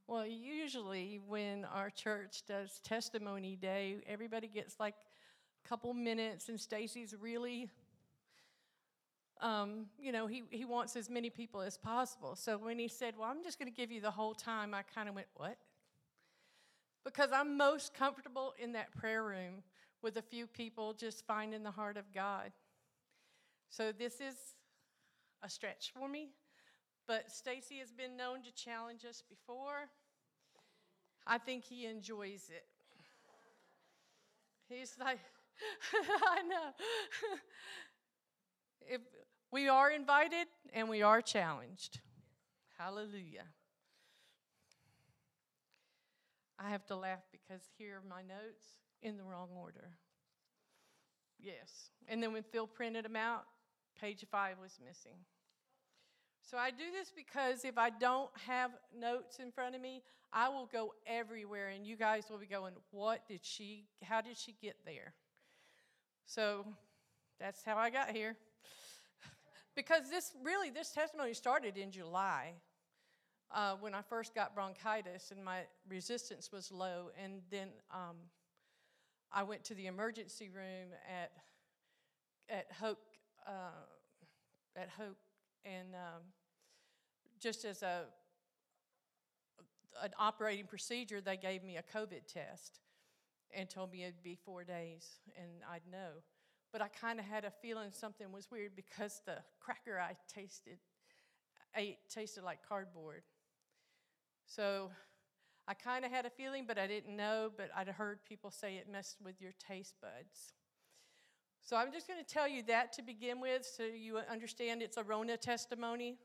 Well, usually when our church does testimony day, everybody gets like a couple minutes, and Stacy's really, he wants as many people as possible. So when he said, well, I'm just going to give you the whole time, I kind of went, what? Because I'm most comfortable in that prayer room with a few people just finding the heart of God. So this is a stretch for me, but Stacy has been known to challenge us before. I think he enjoys it. He's like, I know. If we are invited and we are challenged. Hallelujah. I have to laugh because here are my notes in the wrong order. Yes. And then when Phil printed them out, page 5 was missing. So I do this because if I don't have notes in front of me, I will go everywhere, and you guys will be going, how did she get there? So that's how I got here. Because this testimony started in July when I first got bronchitis and my resistance was low. And then I went to the emergency room at Hope, and just as an operating procedure, they gave me a COVID test and told me it'd be 4 days and I'd know. But I kind of had a feeling something was weird because the cracker I tasted like cardboard. So I kind of had a feeling, but I didn't know, but I'd heard people say it messed with your taste buds. So I'm just going to tell you that to begin with so you understand it's a Rona testimony.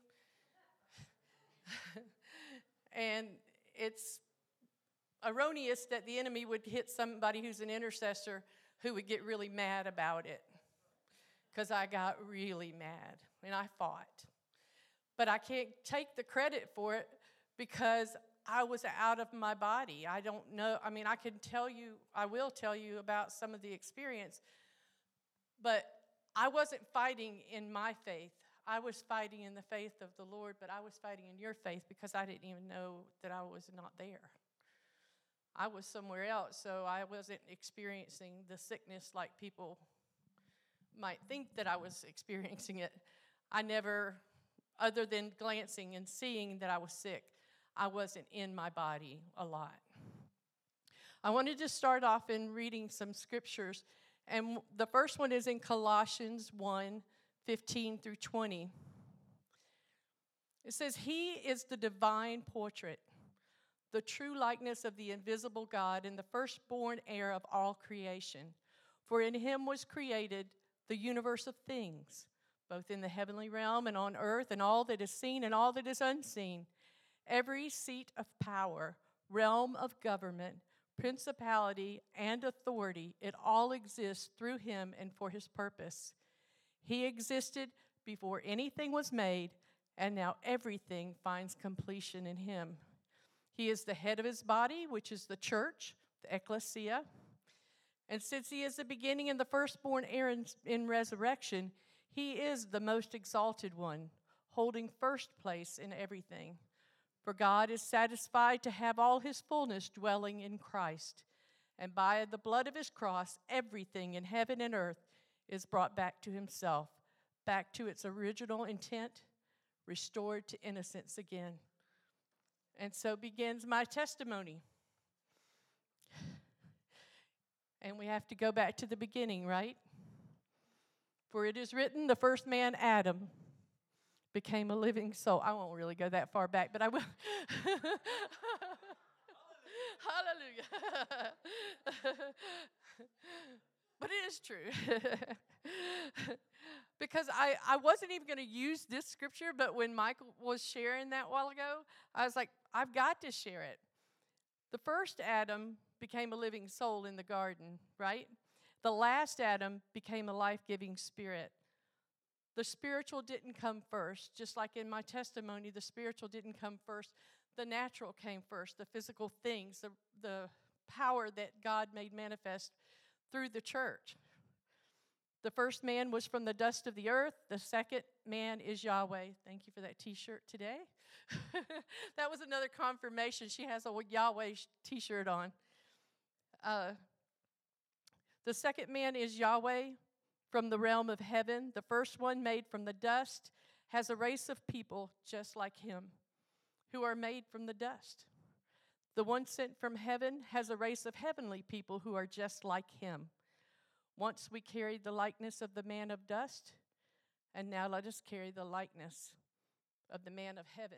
And it's erroneous that the enemy would hit somebody who's an intercessor who would get really mad about it. Because I got really mad and I fought. But I can't take the credit for it because I was out of my body. I don't know. I mean, I will tell you about some of the experience. But I wasn't fighting in my faith. I was fighting in the faith of the Lord, but I was fighting in your faith because I didn't even know that I was not there. I was somewhere else, so I wasn't experiencing the sickness like people might think that I was experiencing it. I never, other than glancing and seeing that I was sick, I wasn't in my body a lot. I wanted to start off in reading some scriptures, and the first one is in Colossians 1:15 through 20. It says, He is the divine portrait, the true likeness of the invisible God, and the firstborn heir of all creation. For in him was created the universe of things, both in the heavenly realm and on earth, and all that is seen and all that is unseen. Every seat of power, realm of government, principality, and authority, it all exists through him and for his purpose. He existed before anything was made, and now everything finds completion in him. He is the head of his body, which is the church, the ecclesia. And since he is the beginning and the firstborn heir in resurrection, he is the most exalted one, holding first place in everything. For God is satisfied to have all his fullness dwelling in Christ. And by the blood of his cross, everything in heaven and earth is brought back to himself, back to its original intent, restored to innocence again. And so begins my testimony. And we have to go back to the beginning, right? For it is written, the first man, Adam, became a living soul. I won't really go that far back, but I will. Hallelujah. But it is true. Because I wasn't even going to use this scripture, but when Michael was sharing that a while ago, I was like, I've got to share it. The first Adam became a living soul in the garden, right? The last Adam became a life-giving spirit. The spiritual didn't come first. Just like in my testimony, the spiritual didn't come first. The natural came first, the physical things, the power that God made manifest through the church. The first man was from the dust of the earth. The second man is Yahweh. Thank you for that t-shirt today. That was another confirmation. She has a Yahweh t-shirt on. The second man is Yahweh from the realm of heaven. The first one, made from the dust, has a race of people just like him, who are made from the dust. The one sent from heaven has a race of heavenly people who are just like him. Once we carried the likeness of the man of dust, and now let us carry the likeness of the man of heaven.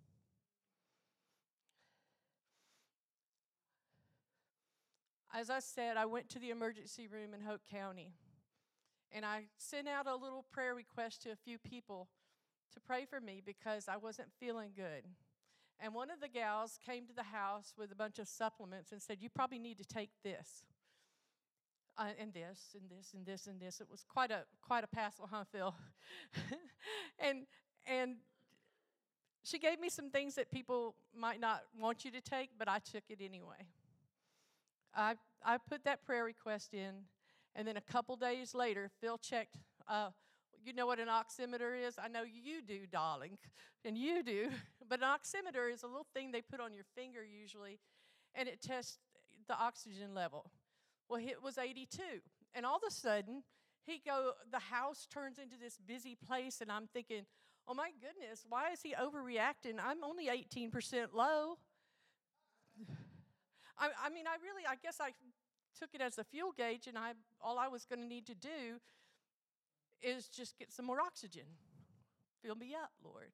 As I said, I went to the emergency room in Hope County, and I sent out a little prayer request to a few people to pray for me because I wasn't feeling good. And one of the gals came to the house with a bunch of supplements and said, "You probably need to take this, and this, and this, and this, and this." It was quite a passel, huh, Phil? and she gave me some things that people might not want you to take, but I took it anyway. I put that prayer request in, and then a couple days later, Phil checked. You know what an oximeter is? I know you do, darling, and you do. But an oximeter is a little thing they put on your finger usually, and it tests the oxygen level. Well, it was 82, and all of a sudden, the house turns into this busy place, and I'm thinking, oh my goodness, why is he overreacting? I'm only 18% low. I guess I took it as a fuel gauge, and all I was going to need to do is just get some more oxygen. Fill me up, Lord.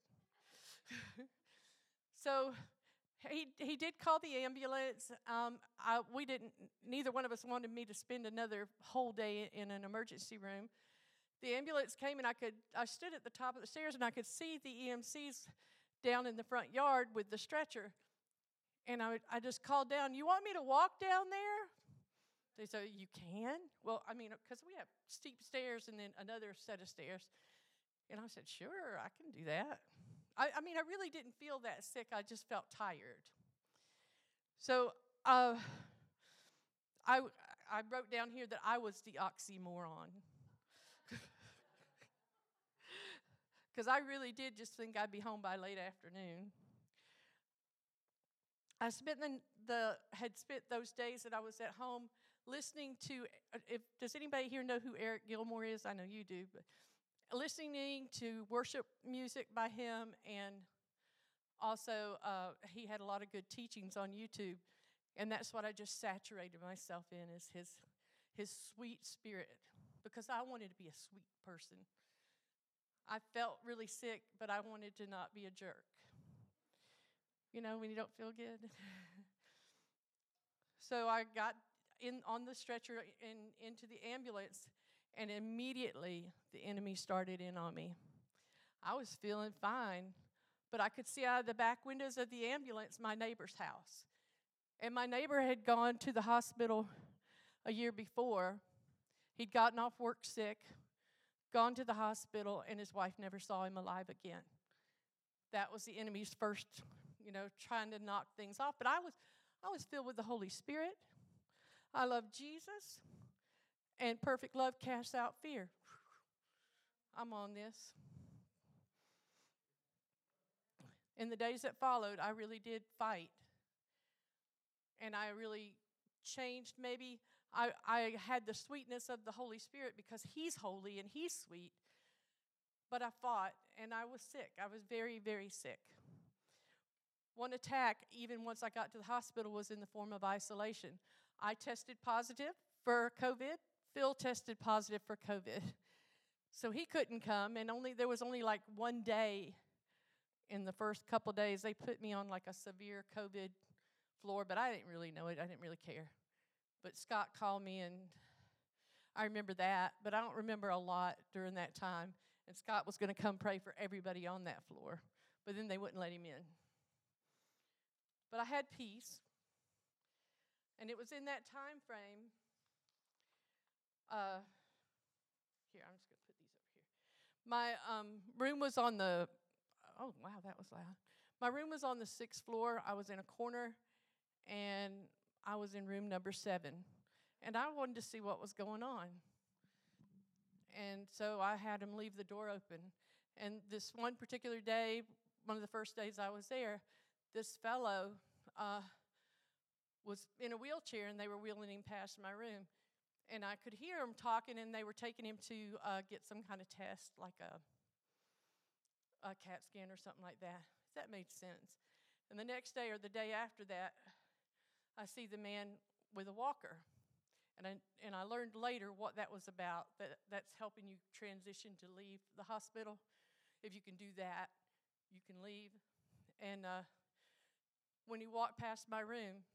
So he did call the ambulance. Neither one of us wanted me to spend another whole day in an emergency room. The ambulance came, and I stood at the top of the stairs, and I could see the EMCs down in the front yard with the stretcher. And I just called down, "You want me to walk down there?" They said, "You can?" Well, because we have steep stairs and then another set of stairs. And I said, "Sure, I can do that." I really didn't feel that sick. I just felt tired. So I wrote down here that I was the oxymoron. Because I really did just think I'd be home by late afternoon. I had spent those days that I was at home listening to, does anybody here know who Eric Gilmore is? I know you do, but listening to worship music by him, and also he had a lot of good teachings on YouTube, and that's what I just saturated myself in, is his sweet spirit, because I wanted to be a sweet person. I felt really sick, but I wanted to not be a jerk. You know, when you don't feel good. So I got on the stretcher into the ambulance, and immediately the enemy started in on me. I was feeling fine, but I could see out of the back windows of the ambulance my neighbor's house. And my neighbor had gone to the hospital a year before. He'd gotten off work sick, gone to the hospital, and his wife never saw him alive again. That was the enemy's first, trying to knock things off. But I was filled with the Holy Spirit. I love Jesus, and perfect love casts out fear. I'm on this. In the days that followed, I really did fight. And I really changed. Maybe I had the sweetness of the Holy Spirit because He's holy and He's sweet. But I fought, and I was sick. I was very, very sick. One attack, even once I got to the hospital, was in the form of isolation. I tested positive for COVID. Phil tested positive for COVID. So he couldn't come, and there was only like one day in the first couple days. They put me on like a severe COVID floor, but I didn't really know it. I didn't really care. But Scott called me, and I remember that, but I don't remember a lot during that time. And Scott was going to come pray for everybody on that floor, but then they wouldn't let him in. But I had peace, and it was in that time frame. Here, I'm just going to put these over here. My room was on the, oh, wow, that was loud. My room was on the 6th floor. I was in a corner, and I was in room number 7. And I wanted to see what was going on. And so I had him leave the door open. And this one particular day, one of the first days I was there, this fellow was in a wheelchair, and they were wheeling him past my room. And I could hear him talking, and they were taking him to get some kind of test, like a CAT scan or something like that. That made sense. And the next day or the day after that, I see the man with a walker. And I learned later what that was about, that's helping you transition to leave the hospital. If you can do that, you can leave. And when he walked past my room,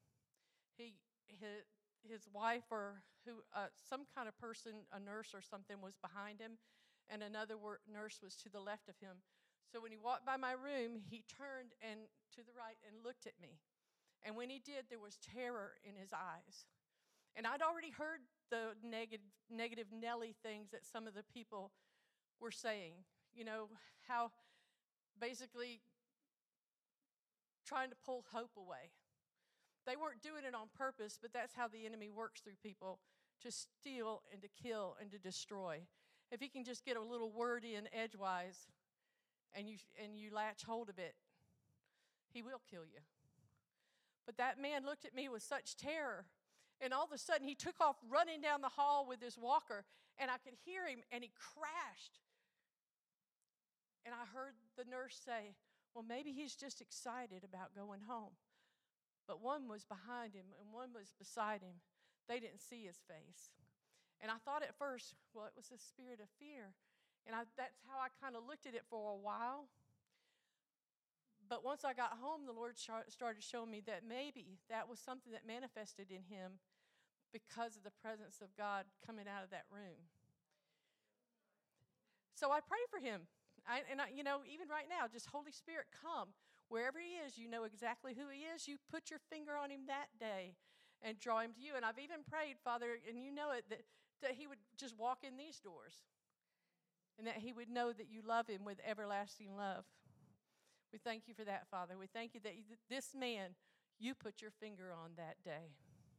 his wife or some kind of person, a nurse or something, was behind him, and another nurse was to the left of him. So when he walked by my room, he turned and to the right and looked at me. And when he did, there was terror in his eyes. And I'd already heard the negative Nelly things that some of the people were saying. You know, how basically trying to pull hope away. They weren't doing it on purpose, but that's how the enemy works through people, to steal and to kill and to destroy. If he can just get a little word in edgewise and you latch hold of it, he will kill you. But that man looked at me with such terror, and all of a sudden he took off running down the hall with his walker, and I could hear him, and he crashed. And I heard the nurse say, well, maybe he's just excited about going home. But one was behind him and one was beside him. They didn't see his face. And I thought at first, well, it was a spirit of fear. And that's how I kind of looked at it for a while. But once I got home, the Lord started showing me that maybe that was something that manifested in him because of the presence of God coming out of that room. So I pray for him. Even right now, just Holy Spirit, come. Wherever he is, you know exactly who he is. You put your finger on him that day and draw him to you. And I've even prayed, Father, and you know it, that he would just walk in these doors and that he would know that you love him with everlasting love. We thank you for that, Father. We thank you that this man, you put your finger on that day.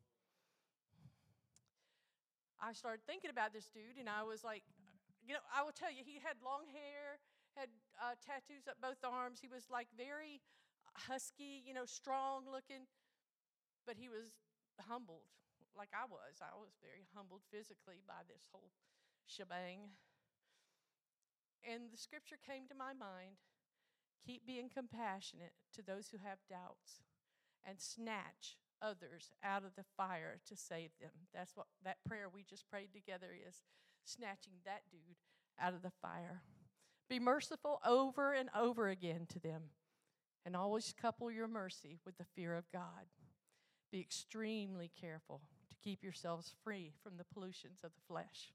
I started thinking about this dude, and I was like, I will tell you, he had long hair, had tattoos up both arms. He was like very husky, strong looking, but he was humbled like I was. I was very humbled physically by this whole shebang. And the scripture came to my mind, keep being compassionate to those who have doubts and snatch others out of the fire to save them. That's what that prayer we just prayed together is, snatching that dude out of the fire. Be merciful over and over again to them, and always couple your mercy with the fear of God. Be extremely careful to keep yourselves free from the pollutions of the flesh.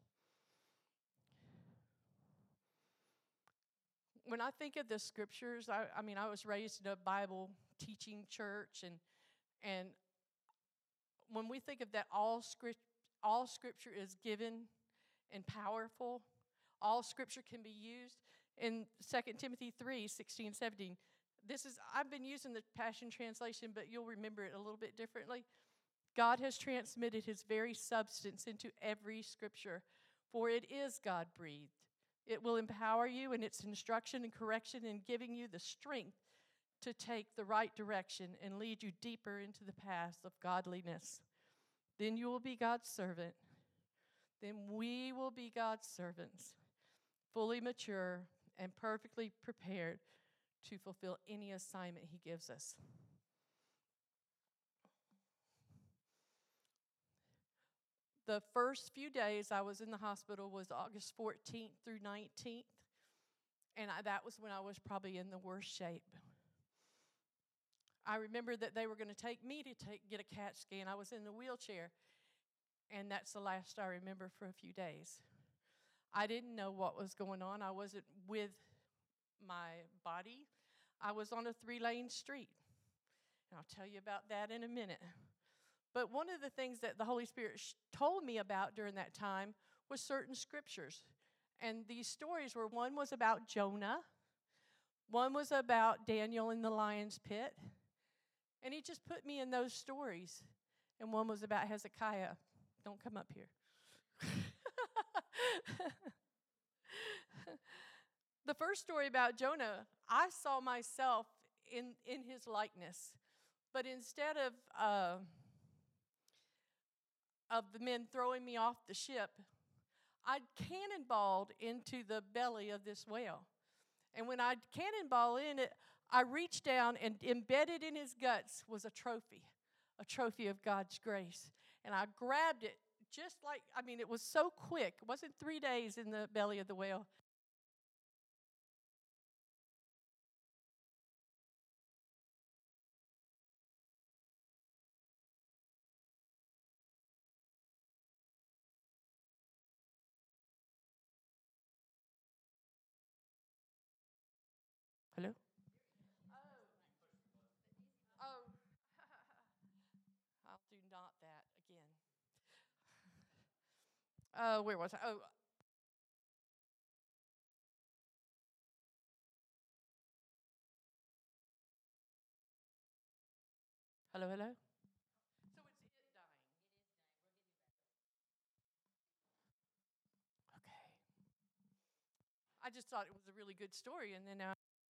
When I think of the scriptures, I was raised in a Bible teaching church, and when we think of that, all scripture is given and powerful. All scripture can be used. In 2 Timothy 3, 16, 17, I've been using the Passion Translation, but you'll remember it a little bit differently. God has transmitted his very substance into every scripture, for it is God-breathed. It will empower you in its instruction and correction and giving you the strength to take the right direction and lead you deeper into the paths of godliness. Then you will be God's servant. Then we will be God's servants, fully mature and perfectly prepared to fulfill any assignment he gives us. The first few days I was in the hospital was August 14th through 19th, and that was when I was probably in the worst shape. I remember that they were going to take me to get a CAT scan. I was in the wheelchair, and that's the last I remember for a few days. I didn't know what was going on. I wasn't with my body. I was on a 3-lane street. And I'll tell you about that in a minute. But one of the things that the Holy Spirit told me about during that time was certain scriptures. And these stories were, one was about Jonah. One was about Daniel in the lion's pit. And he just put me in those stories. And one was about Hezekiah. Don't come up here. The first story about Jonah, I saw myself in his likeness. But instead of the men throwing me off the ship, I cannonballed into the belly of this whale. And when I cannonball in it, I reached down, and embedded in his guts was a trophy of God's grace. And I grabbed it just like, it was so quick. It wasn't 3 days in the belly of the whale. Hello? Oh, I'll do not that again. Where was I? Oh, hello, hello? So it's it dying. Okay. I just thought it was a really good story, and then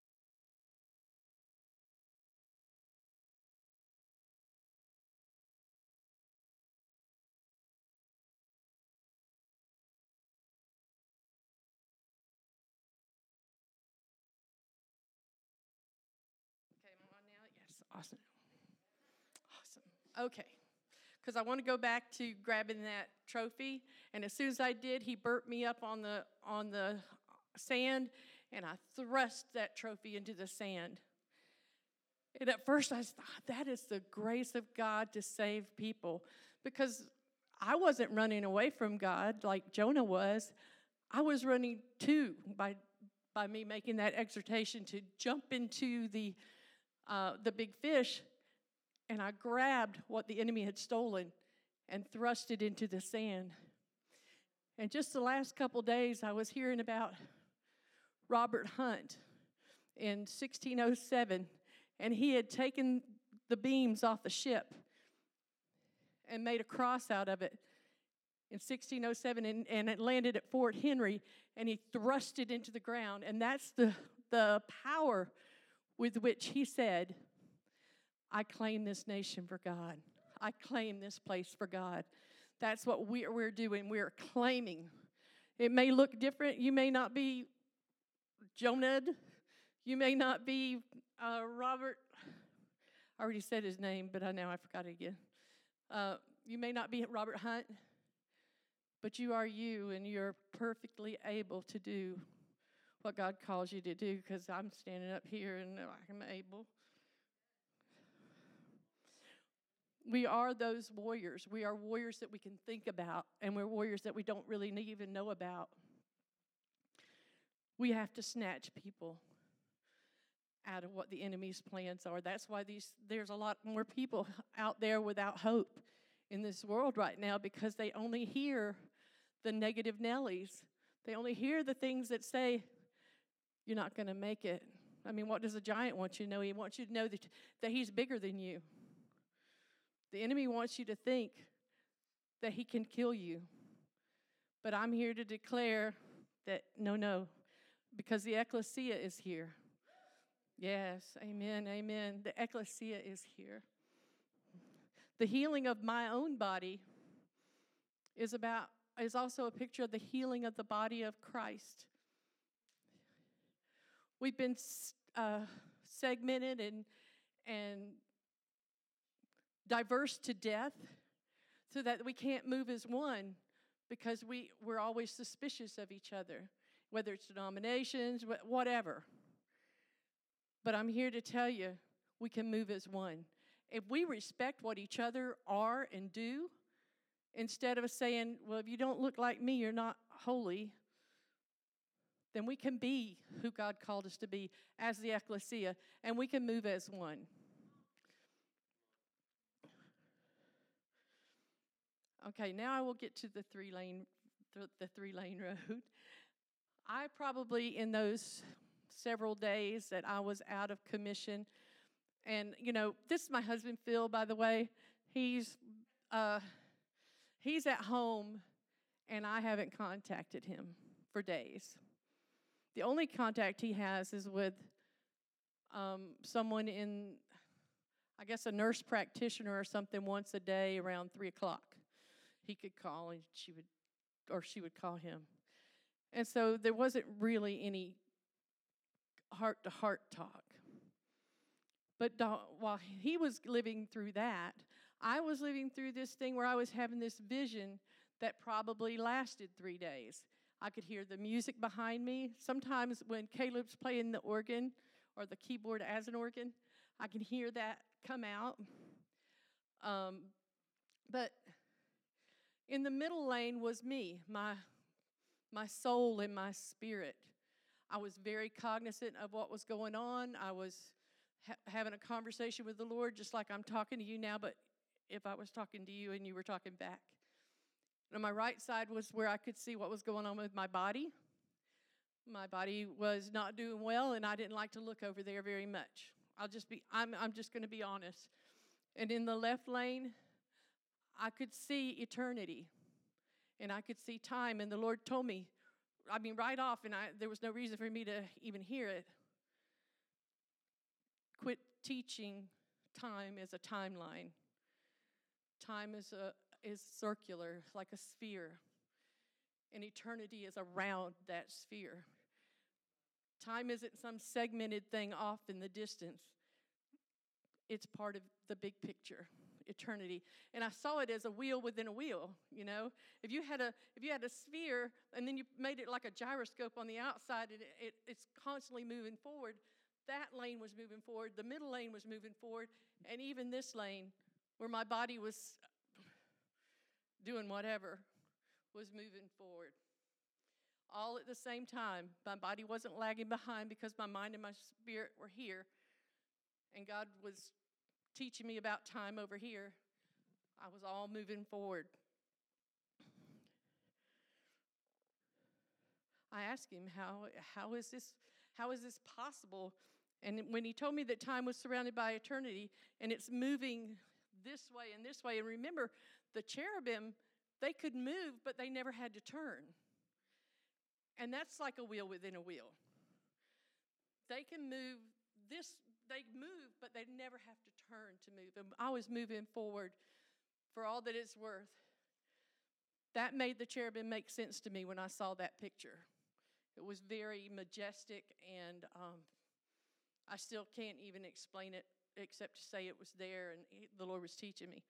okay, am I on now? Yes, awesome. Awesome. Okay. Because I want to go back to grabbing that trophy, and as soon as I did, he burped me up on the sand, and I thrust that trophy into the sand. And at first I thought, that is the grace of God to save people, because I wasn't running away from God like Jonah was. I was running too by me making that exhortation to jump into the big fish, and I grabbed what the enemy had stolen and thrust it into the sand. And just the last couple days, I was hearing about Robert Hunt in 1607, and he had taken the beams off the ship and made a cross out of it in 1607, and it landed at Fort Henry, and he thrust it into the ground. And that's the power with which he said, I claim this nation for God. I claim this place for God. That's what we're doing. We're claiming. It may look different. You may not be Jonah. You may not be Robert. I already said his name, but now I forgot it again. You may not be Robert Hunt, but you are you, and you're perfectly able to do what God calls you to do, because I'm standing up here and I'm able. We are those warriors. We are warriors that we can think about, and we're warriors that we don't really even know about. We have to snatch people out of what the enemy's plans are. That's why there's a lot more people out there without hope in this world right now, because they only hear the negative Nellies. They only hear the things that say, you're not going to make it. What does a giant want you to know? He wants you to know that he's bigger than you. The enemy wants you to think that he can kill you. But I'm here to declare that no, because the ecclesia is here. Yes, amen, amen. The ecclesia is here. The healing of my own body is also a picture of the healing of the body of Christ. We've been segmented and diverse to death, so that we can't move as one, because we're always suspicious of each other, whether it's denominations, whatever. But I'm here to tell you, we can move as one. If we respect what each other are and do, instead of saying, well, if you don't look like me, you're not holy, then we can be who God called us to be as the ecclesia, and we can move as one. Okay, now I will get to the three-lane road. I probably, in those several days that I was out of commission, and this is my husband Phil, by the way. He's at home, and I haven't contacted him for days. The only contact he has is with someone in, I guess, a nurse practitioner or something once a day around 3 o'clock. He could call and she would call him. And so there wasn't really any heart-to-heart talk. But while he was living through that, I was living through this thing where I was having this vision that probably lasted 3 days. I could hear the music behind me. Sometimes when Caleb's playing the organ or the keyboard as an organ, I can hear that come out. But in the middle lane was me, my soul and my spirit. I was very cognizant of what was going on. I was having a conversation with the Lord just like I'm talking to you now, but if I was talking to you and you were talking back. On my right side was where I could see what was going on with my body. My body was not doing well, and I didn't like to look over there very much. I'm just going to be honest. And in the left lane, I could see eternity, and I could see time. And the Lord told me, right off, and there was no reason for me to even hear it. Quit teaching time as a timeline. Time is circular, like a sphere, and eternity is around that sphere. Time isn't some segmented thing off in the distance. It's part of the big picture, eternity. And I saw it as a wheel within a wheel, you know. If you had a sphere and then you made it like a gyroscope on the outside and it's constantly moving forward, that lane was moving forward, the middle lane was moving forward, and even this lane where my body was doing whatever was moving forward. All at the same time. My body wasn't lagging behind because my mind and my spirit were here. And God was teaching me about time over here. I was all moving forward. I asked him, how is this possible? And when he told me that time was surrounded by eternity and it's moving this way and this way, and remember, the cherubim, they could move, but they never had to turn. And that's like a wheel within a wheel. They can move they move, but they never have to turn to move. And I was moving forward for all that it's worth. That made the cherubim make sense to me when I saw that picture. It was very majestic, and I still can't even explain it except to say it was there and the Lord was teaching me.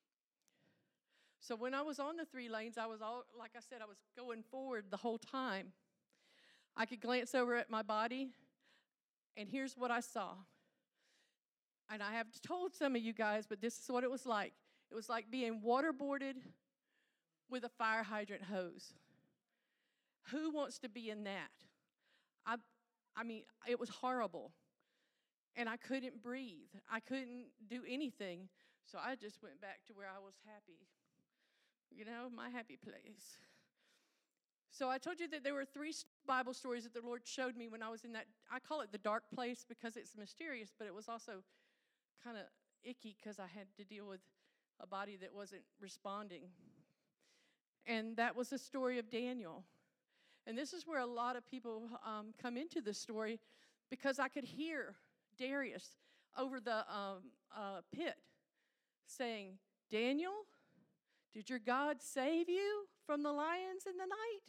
So when I was on the 3 lanes, I was like I said, I was going forward the whole time. I could glance over at my body, and here's what I saw. And I have told some of you guys, but this is what it was like. It was like being waterboarded with a fire hydrant hose. Who wants to be in that? I mean, it was horrible. And I couldn't breathe. I couldn't do anything. So I just went back to where I was happy. You know, my happy place. So I told you that there were 3 Bible stories that the Lord showed me when I was in that. I call it the dark place because it's mysterious, but it was also kind of icky because I had to deal with a body that wasn't responding. And that was the story of Daniel. And this is where a lot of people come into the story, because I could hear Darius over the pit saying, "Daniel, did your God save you from the lions in the night?"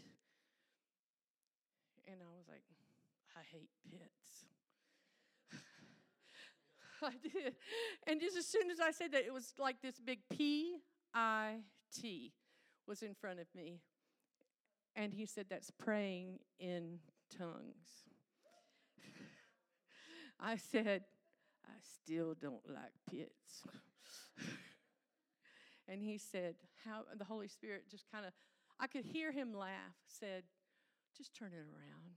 And I was like, I hate pits. I did. And just as soon as I said that, it was like this big P-I-T was in front of me. And he said, "That's praying in tongues." I said, "I still don't like pits." And he said, the Holy Spirit just kind of, I could hear him laugh, said, "Just turn it around.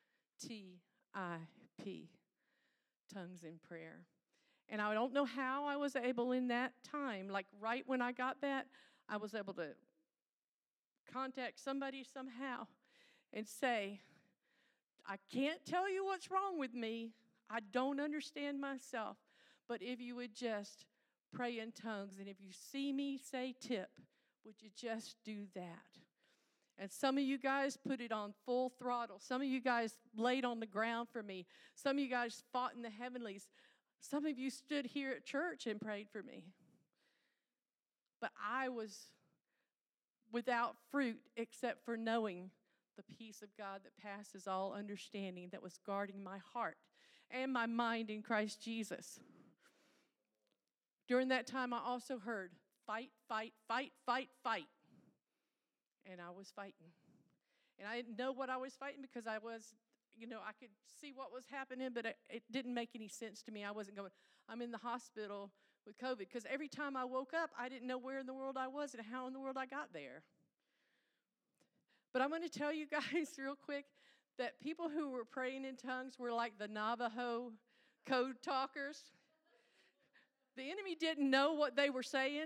T-I-P, tongues in prayer." And I don't know how I was able in that time, like right when I got that, I was able to contact somebody somehow and say, "I can't tell you what's wrong with me. I don't understand myself. But if you would just pray in tongues, and if you see me say tip, would you just do that?" And some of you guys put it on full throttle. Some of you guys laid on the ground for me. Some of you guys fought in the heavenlies. Some of you stood here at church and prayed for me. But I was without fruit except for knowing the peace of God that passes all understanding, that was guarding my heart and my mind in Christ Jesus. During that time, I also heard, fight, fight, fight, fight, fight. And I was fighting. And I didn't know what I was fighting because I could see what was happening, but it didn't make any sense to me. I wasn't going, I'm in the hospital with COVID, because every time I woke up, I didn't know where in the world I was and how in the world I got there. But I'm going to tell you guys real quick that people who were praying in tongues were like the Navajo code talkers. The enemy didn't know what they were saying,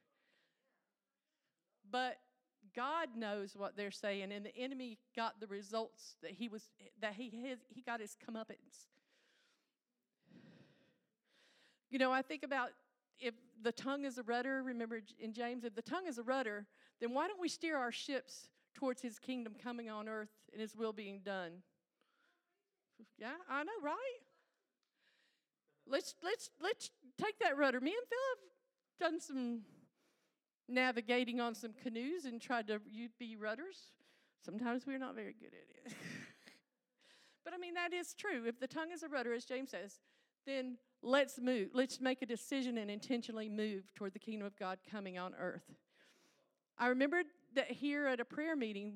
but God knows what they're saying, and the enemy got the results that he got his comeuppance. I think about, if the tongue is a rudder, remember in James, if the tongue is a rudder, then why don't we steer our ships towards his kingdom coming on earth and his will being done? Yeah, I know, right? Let's take that rudder. Me and Phil have done some navigating on some canoes and tried to be rudders. Sometimes we're not very good at it. But that is true. If the tongue is a rudder, as James says, then let's move. Let's make a decision and intentionally move toward the kingdom of God coming on earth. I remembered that here at a prayer meeting,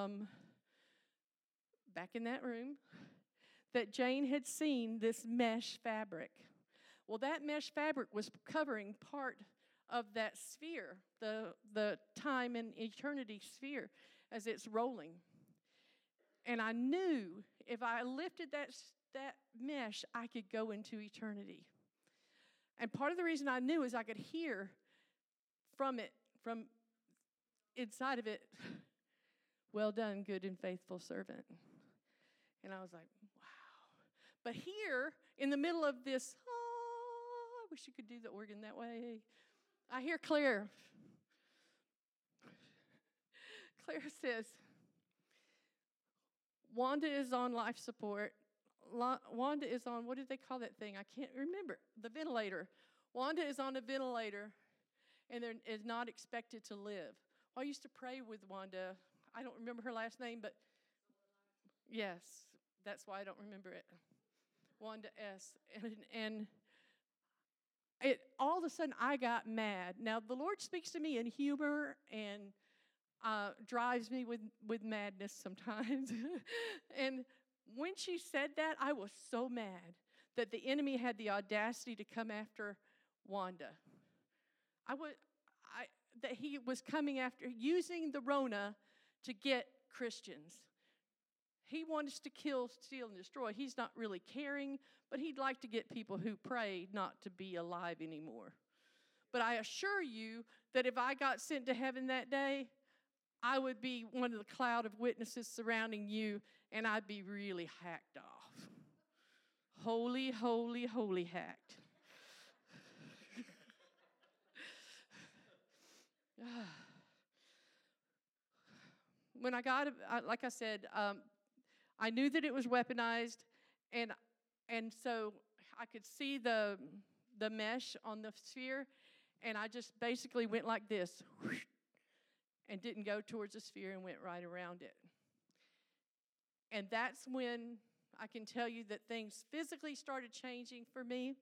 back in that room, that Jane had seen this mesh fabric. Well, that mesh fabric was covering part of that sphere, the time and eternity sphere as it's rolling. And I knew if I lifted that mesh, I could go into eternity. And part of the reason I knew is I could hear from inside of it, well done, good and faithful servant. And I was like, wow. But here, in the middle of this, I wish you could do the organ that way, I hear Claire. Claire says, Wanda is on life support. Wanda is on, what did they call that thing? I can't remember. The ventilator. Wanda is on a ventilator and is not expected to live. Well, I used to pray with Wanda. I don't remember her last name, but yes, that's why I don't remember it. Wanda S. And all of a sudden, I got mad. Now, the Lord speaks to me in humor and drives me with madness sometimes. And when she said that, I was so mad that the enemy had the audacity to come after Wanda. That he was coming after, using the Rona to get Christians. He wants to kill, steal, and destroy. He's not really caring, but he'd like to get people who pray not to be alive anymore. But I assure you that if I got sent to heaven that day, I would be one of the cloud of witnesses surrounding you, and I'd be really hacked off. Holy, holy, holy hacked. When I got, like I said, I knew that it was weaponized, and so I could see the mesh on the sphere, and I just basically went like this, and didn't go towards the sphere and went right around it. And that's when I can tell you that things physically started changing for me,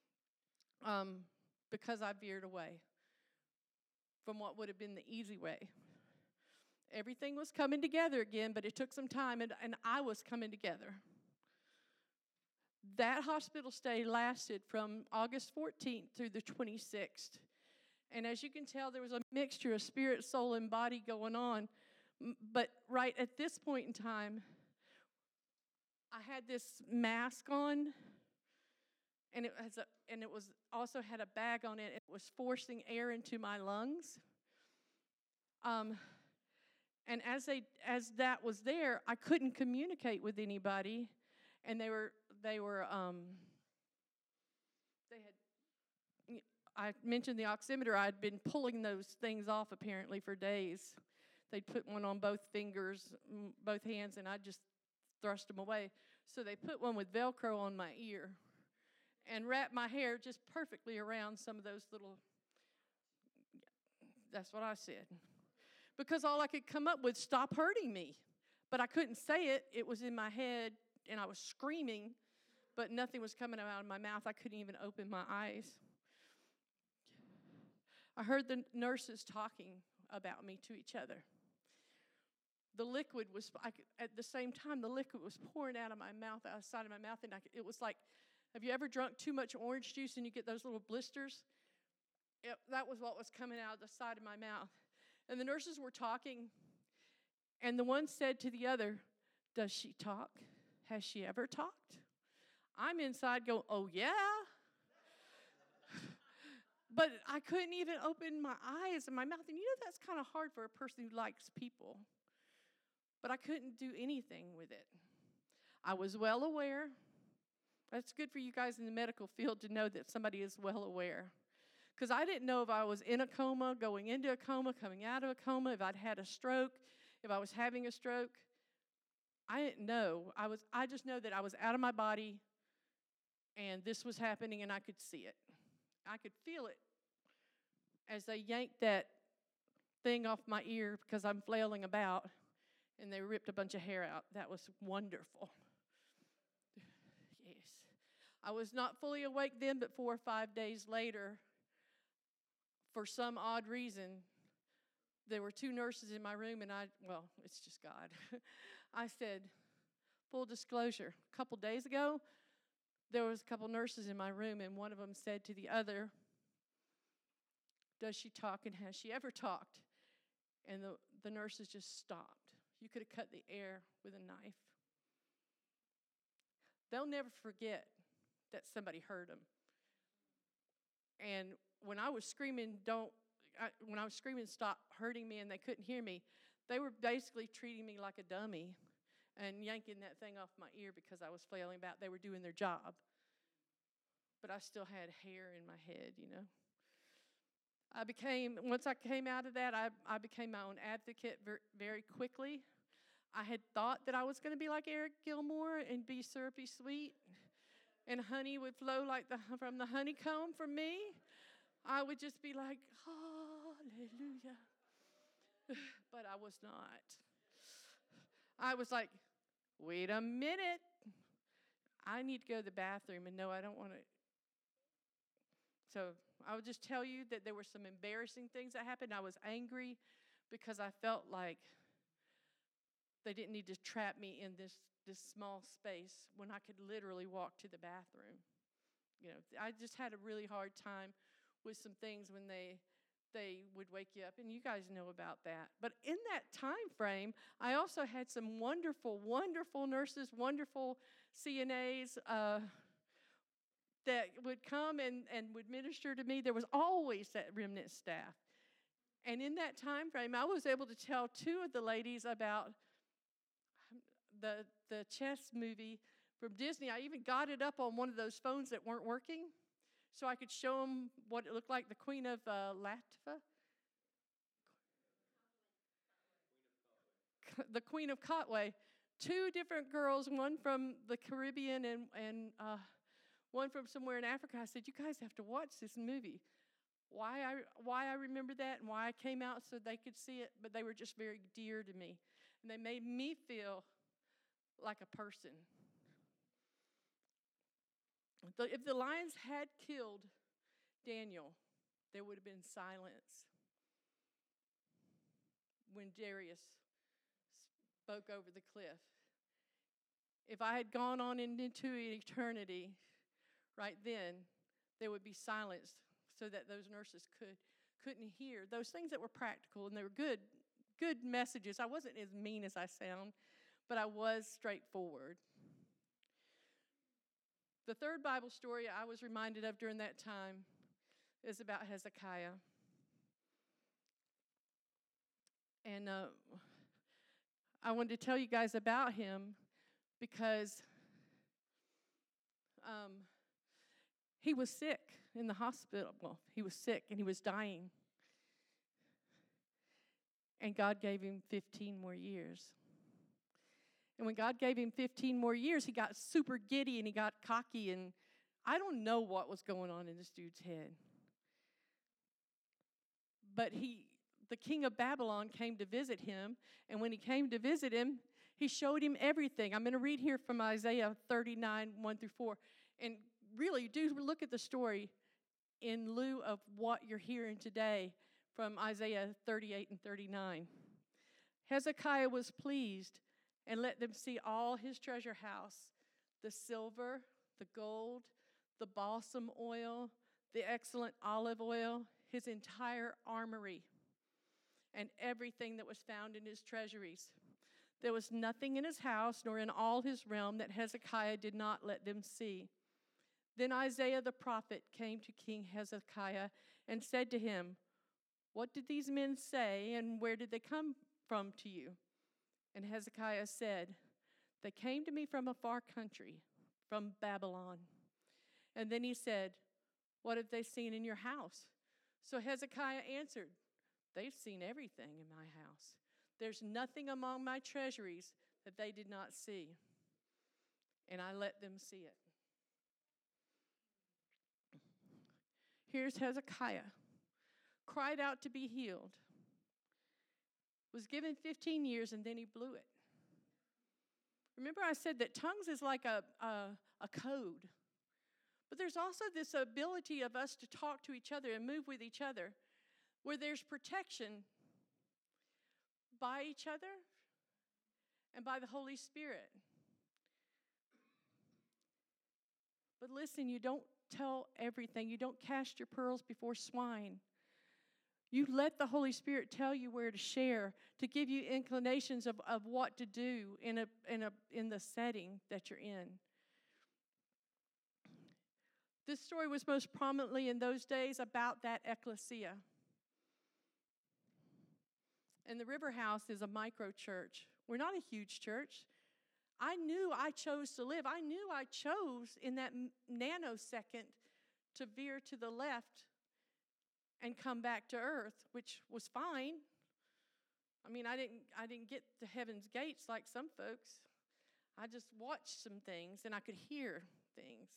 because I veered away from what would have been the easy way. Everything was coming together again, but it took some time, and I was coming together. That hospital stay lasted from August 14th through the 26th. And as you can tell, there was a mixture of spirit, soul, and body going on. But right at this point in time, I had this mask on, and it was also had a bag on it. It was forcing air into my lungs. And as that was there, I couldn't communicate with anybody, and I mentioned the oximeter. I'd been pulling those things off apparently for days. they'd put one on both fingers, both hands, and I'd just thrust them away. So they put one with Velcro on my ear and wrapped my hair just perfectly around some of those little, that's what I said. Because all I could come up with, stop hurting me. But I couldn't say it. It was in my head, and I was screaming, but nothing was coming out of my mouth. I couldn't even open my eyes. I heard the nurses talking about me to each other. The liquid was, at the same time, the liquid was pouring out of my mouth, outside of my mouth, and it was like, have you ever drunk too much orange juice and you get those little blisters? That was what was coming out of the side of my mouth. And the nurses were talking, and the one said to the other, does she talk? Has she ever talked? I'm inside going, oh, yeah. But I couldn't even open my eyes and my mouth. And you know that's kind of hard for a person who likes people. But I couldn't do anything with it. I was well aware. That's good for you guys in the medical field to know that somebody is well aware. Because I didn't know if I was in a coma, going into a coma, coming out of a coma, if I'd had a stroke, if I was having a stroke. I didn't know. I just know that I was out of my body and this was happening and I could see it. I could feel it as they yanked that thing off my ear because I'm flailing about and they ripped a bunch of hair out. That was wonderful. Yes. I was not fully awake then, but 4 or 5 days later, for some odd reason, there were 2 nurses in my room, and it's just God. I said, full disclosure, a couple days ago, there was a couple nurses in my room, and one of them said to the other, does she talk, and has she ever talked? And the nurses just stopped. You could have cut the air with a knife. They'll never forget that somebody heard them. And when I was screaming, stop hurting me, and they couldn't hear me, they were basically treating me like a dummy and yanking that thing off my ear because I was flailing about. They were doing their job. But I still had hair in my head, you know. Once I came out of that, I became my own advocate very quickly. I had thought that I was going to be like Eric Gilmore and be syrupy sweet, and honey would flow like from the honeycomb from me. I would just be like, hallelujah. But I was not. I was like, wait a minute. I need to go to the bathroom, and no, I don't want to. So I would just tell you that there were some embarrassing things that happened. I was angry because I felt like they didn't need to trap me in this small space when I could literally walk to the bathroom. You know, I just had a really hard time with some things when they would wake you up, and you guys know about that. But in that time frame, I also had some wonderful, wonderful nurses, wonderful CNAs that would come and would minister to me. There was always that remnant staff. And in that time frame, I was able to tell 2 of the ladies about the chess movie from Disney. I even got it up on one of those phones that weren't working so I could show them what it looked like, the Queen of Latifah. The Queen of Katwe. 2 different girls, one from the Caribbean and one from somewhere in Africa. I said, you guys have to watch this movie. Why I remember that and why I came out so they could see it, but they were just very dear to me. And they made me feel like a person. If the lions had killed Daniel, there would have been silence when Darius spoke over the cliff. If I had gone on into eternity right then, there would be silence so that those nurses couldn't hear those things that were practical, and they were good messages. I wasn't as mean as I sound, but I was straightforward. The third Bible story I was reminded of during that time is about Hezekiah. And I wanted to tell you guys about him because he was sick in the hospital. Well, he was sick and he was dying. And God gave him 15 more years. And when God gave him 15 more years, he got super giddy and he got cocky, and I don't know what was going on in this dude's head. But the king of Babylon came to visit him, and when he came to visit him, he showed him everything. I'm going to read here from Isaiah 39, 1 through 4. And really, do look at the story in lieu of what you're hearing today from Isaiah 38 and 39. Hezekiah was pleased and let them see all his treasure house, the silver, the gold, the balsam oil, the excellent olive oil, his entire armory, and everything that was found in his treasuries. There was nothing in his house nor in all his realm that Hezekiah did not let them see. Then Isaiah the prophet came to King Hezekiah and said to him, "What did these men say, and where did they come from to you?" And Hezekiah said, "They came to me from a far country, from Babylon." And then he said, "What have they seen in your house?" So Hezekiah answered, "They've seen everything in my house. There's nothing among my treasuries that they did not see, and I let them see it." Here's Hezekiah, cried out to be healed, was given 15 years, and then he blew it. Remember I said that tongues is like a code. But there's also this ability of us to talk to each other and move with each other, where there's protection by each other and by the Holy Spirit. But listen, you don't tell everything. You don't cast your pearls before swine. You let the Holy Spirit tell you where to share, to give you inclinations of what to do in the setting that you're in. This story was most prominently in those days about that ecclesia. And the River House is a micro church. We're not a huge church. I knew I chose to live. I knew I chose in that nanosecond to veer to the left and come back to earth, which was fine. I mean, I didn't get to heaven's gates like some folks. I just watched some things and I could hear things.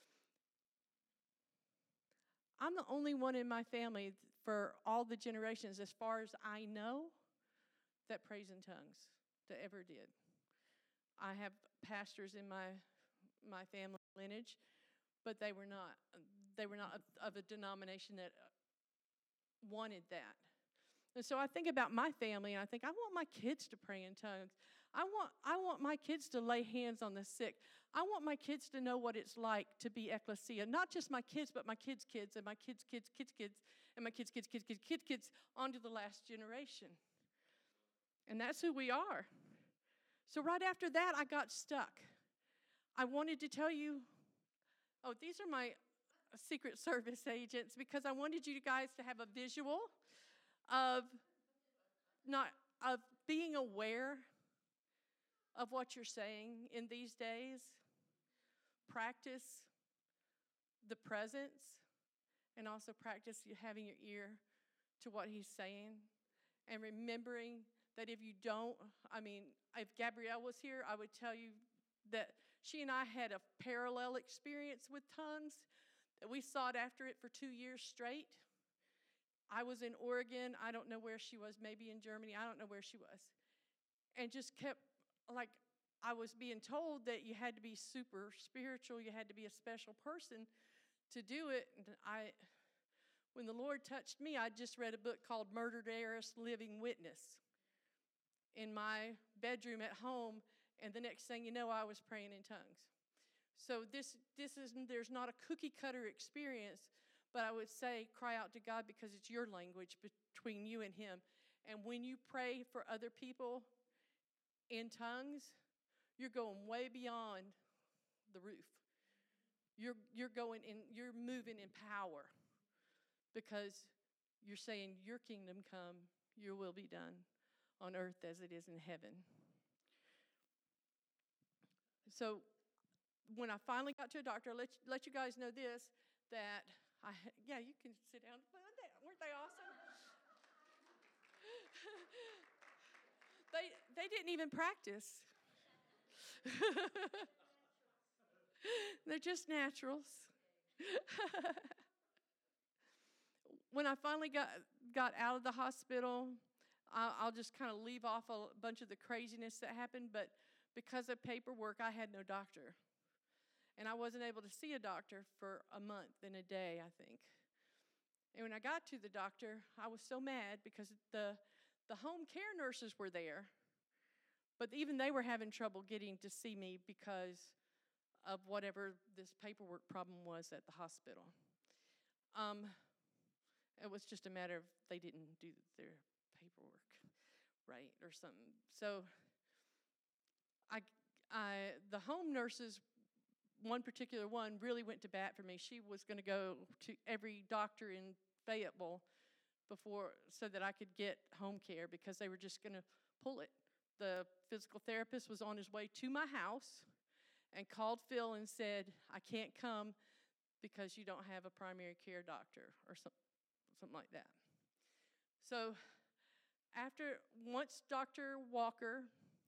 I'm the only one in my family for all the generations, as far as I know, that prays in tongues, that ever did. I have pastors in my family lineage, but they were not of a denomination that wanted that. And so I think about my family, and I think I want my kids to pray in tongues. I want my kids to lay hands on the sick. I want my kids to know what it's like to be ecclesia. Not just my kids, but my kids' kids, and my kids' kids' kids' kids, and my kids' kids' kids' kids' kids' kids, on to the last generation. And that's who we are. So right after that, I got stuck. I wanted to tell you, these are my Secret Service agents, because I wanted you guys to have a visual of being aware of what you're saying in these days. Practice the presence, and also practice having your ear to what he's saying, and remembering that if you don't, if Gabrielle was here, I would tell you that she and I had a parallel experience with tongues, that we sought after it for 2 years straight. I was in Oregon. I don't know where she was, maybe in Germany. I don't know where she was. And just kept, I was being told that you had to be super spiritual, you had to be a special person to do it. And when the Lord touched me, I just read a book called Murdered Heiress, Living Witness in my bedroom at home, and the next thing you know, I was praying in tongues. So there's not a cookie cutter experience, but I would say cry out to God, because it's your language between you and him. And when you pray for other people in tongues, you're going way beyond the roof. You're moving in power, because you're saying, your kingdom come, your will be done on earth as it is in heaven. So when I finally got to a doctor, let you guys know this, that you can sit down. Weren't they awesome? They didn't even practice. They're just naturals. When I finally got out of the hospital, I'll just kind of leave off a bunch of the craziness that happened, but because of paperwork, I had no doctor. And I wasn't able to see a doctor for a month and a day, I think. And when I got to the doctor, I was so mad because the home care nurses were there, but even they were having trouble getting to see me because of whatever this paperwork problem was at the hospital. It was just a matter of they didn't do their paperwork right or something. So the home nurses, one particular one, really went to bat for me. She was going to go to every doctor in Fayetteville so that I could get home care because they were just going to pull it. The physical therapist was on his way to my house and called Phil and said, I can't come because you don't have a primary care doctor or something like that. So once Dr. Walker,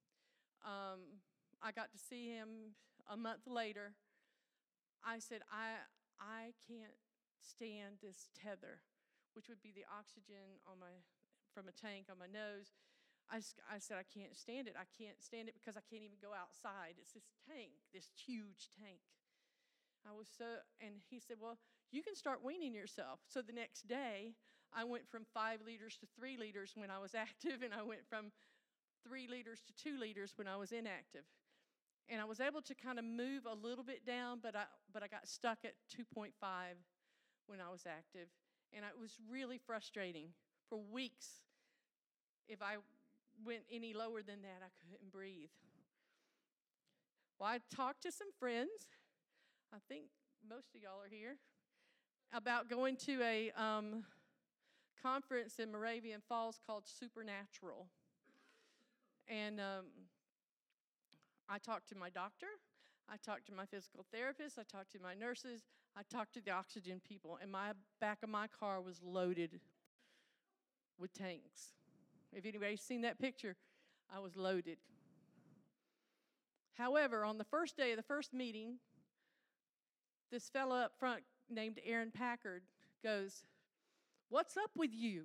I got to see him a month later, I said, I can't stand this tether, which would be the oxygen from a tank on my nose. I said, I can't stand it. I can't stand it because I can't even go outside. It's this tank, this huge tank. And he said, well, you can start weaning yourself. So the next day, I went from 5 liters to 3 liters when I was active, and I went from 3 liters to 2 liters when I was inactive. And I was able to kind of move a little bit down, but I got stuck at 2.5 when I was active. And it was really frustrating. For weeks, if I went any lower than that, I couldn't breathe. Well, I talked to some friends. I think most of y'all are here, about going to a conference in Moravian Falls called Supernatural. And I talked to my doctor, I talked to my physical therapist, I talked to my nurses, I talked to the oxygen people, and my back of my car was loaded with tanks. If anybody's seen that picture, I was loaded. However, on the first day of the first meeting, this fellow up front named Aaron Packard goes, "What's up with you?"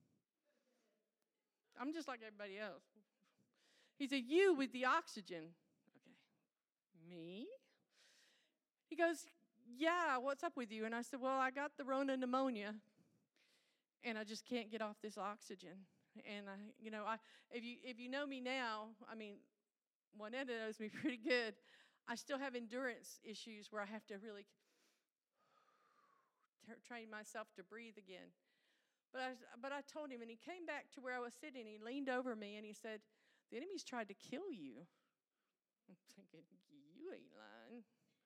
I'm just like everybody else. He said, "You with the oxygen." Okay. Me? He goes, "Yeah, what's up with you?" And I said, "Well, I got the Rona pneumonia, and I just can't get off this oxygen." And if you know me now, I mean, Juanetta knows me pretty good. I still have endurance issues where I have to really train myself to breathe again. But I told him, and he came back to where I was sitting. He leaned over me, and he said, "The enemy's tried to kill you." I'm thinking, you ain't lying.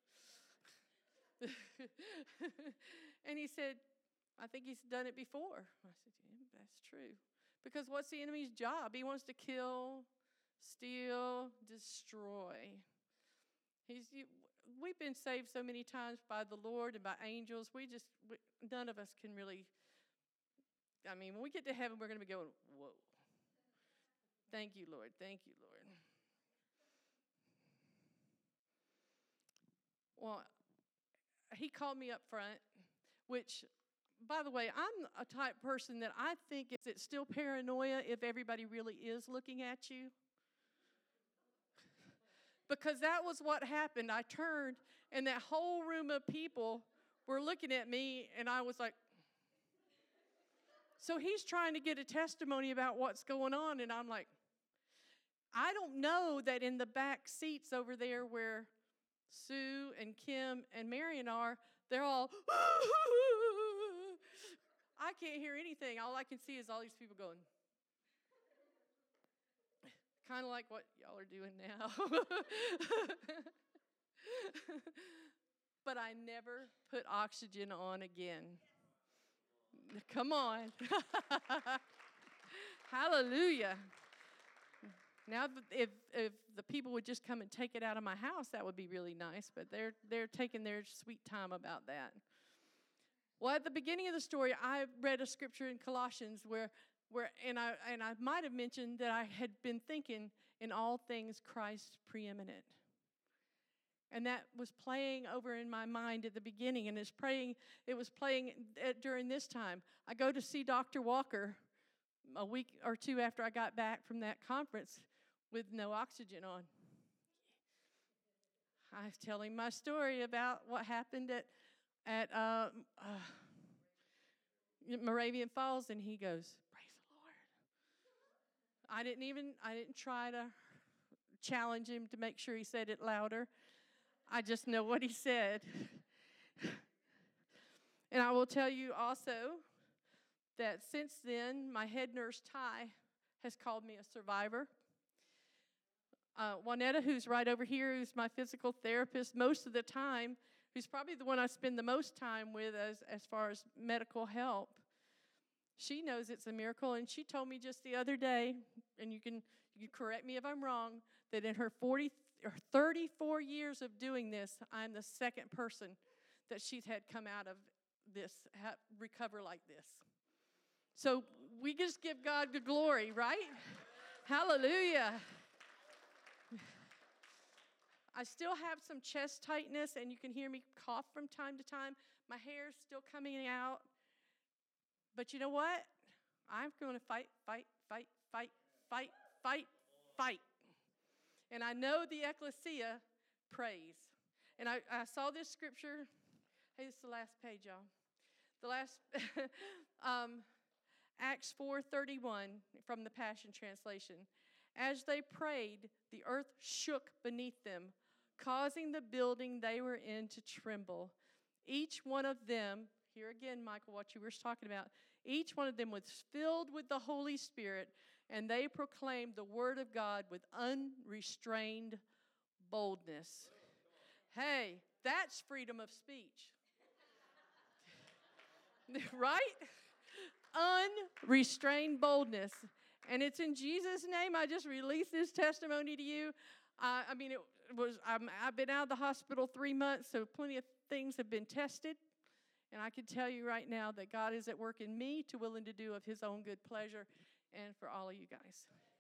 And he said, "I think he's done it before." I said, "Yeah, that's true." Because what's the enemy's job? He wants to kill, steal, destroy. We've been saved so many times by the Lord and by angels. None of us can really, when we get to heaven, we're going to be going, whoa. Thank you, Lord. Thank you, Lord. Well, he called me up front, which, by the way, I'm a type person that I think, is it still paranoia if everybody really is looking at you? Because that was what happened. I turned, and that whole room of people were looking at me, and I was like, so he's trying to get a testimony about what's going on, and I'm like, I don't know that in the back seats over there where Sue and Kim and Marion are, they're all, I can't hear anything. All I can see is all these people going, kind of like what y'all are doing now. But I never put oxygen on again. Come on. Hallelujah. Now, if the people would just come and take it out of my house, that would be really nice. But they're taking their sweet time about that. Well, at the beginning of the story, I read a scripture in Colossians where I might have mentioned that I had been thinking in all things Christ preeminent. And that was playing over in my mind at the beginning, and it was playing during this time. I go to see Dr. Walker a week or two after I got back from that conference with no oxygen on. I tell him my story about what happened at Moravian Falls, and he goes, "Praise the Lord." I didn't try to challenge him to make sure he said it louder. I just know what he said. And I will tell you also that since then, my head nurse, Ty, has called me a survivor. Juanetta, who's right over here, who's my physical therapist most of the time, who's probably the one I spend the most time with as far as medical help, she knows it's a miracle, and she told me just the other day, and you can correct me if I'm wrong, that in her 34 years of doing this, I'm the second person that she's had come out of this, recover like this. So we just give God the glory, right? Hallelujah. I still have some chest tightness, and you can hear me cough from time to time. My hair's still coming out. But you know what? I'm going to fight. And I know the ecclesia prays. And I saw this scripture. Hey, this is the last page, y'all. The last, Acts 4:31 from the Passion Translation. As they prayed, the earth shook beneath them, causing the building they were in to tremble. Each one of them, here again, Michael, what you were talking about, each one of them was filled with the Holy Spirit, and they proclaimed the word of God with unrestrained boldness. Hey, that's freedom of speech. Right? Unrestrained boldness. And it's in Jesus' name I just release this testimony to you. I've been out of the hospital 3 months, so plenty of things have been tested. And I can tell you right now that God is at work in me to willing to do of his own good pleasure and for all of you guys.